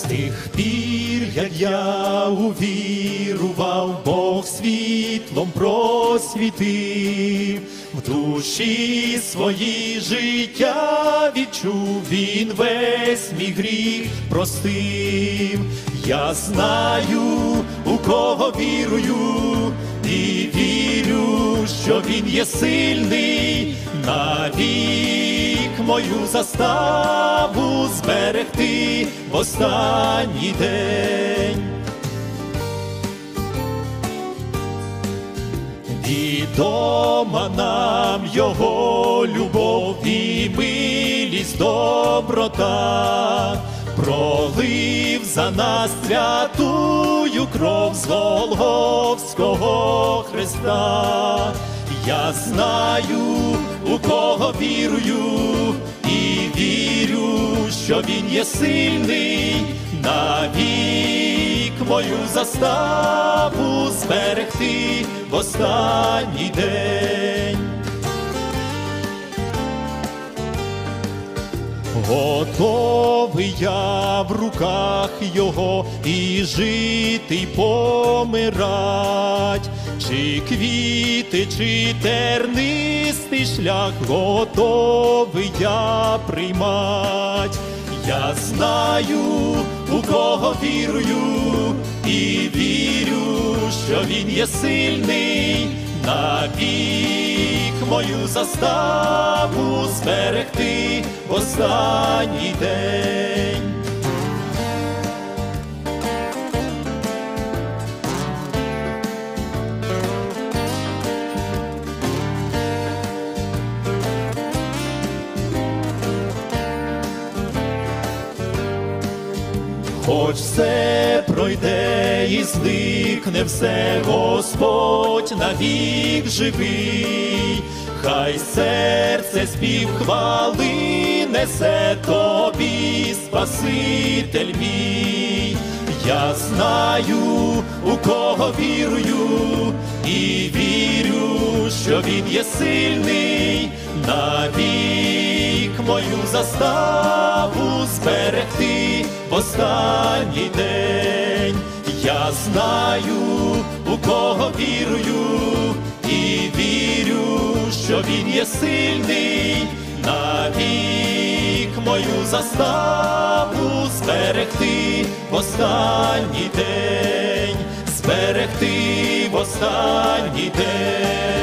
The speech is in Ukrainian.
тих пір, як я увірував, Бог світлом просвітив, в душі своїй життя відчув, Він весь мій гріх простив. Я знаю, у кого вірую, і вірю, що Він є сильний, навік мою заставу зберегти в останній день. Відома нам Його любов і милість, доброта, пролив за нас святую кров з Голгофського хреста. Я знаю, у кого вірую, і вірю, що Він є сильний, навік мою заставу зберегти в останній день. Готовий я в руках Його і жити, й помирать, чи квіти, чи тернистий шлях, готовий я приймать. Я знаю, у кого вірую, і вірю, що Він є сильний, навік мою заставу зберегти в останній день. Хоч все пройде і зникне все, Господь навік живий, хай серце спів хвали несе Тобі, Спаситель мій. Я знаю, у кого вірую, і вірю, що Він є сильний, навік мою заставу зберегти в останній день. Я знаю, у кого вірую, і вірю, що Він є сильний, навік мою заставу зберегти в останній день, зберегти в останній день.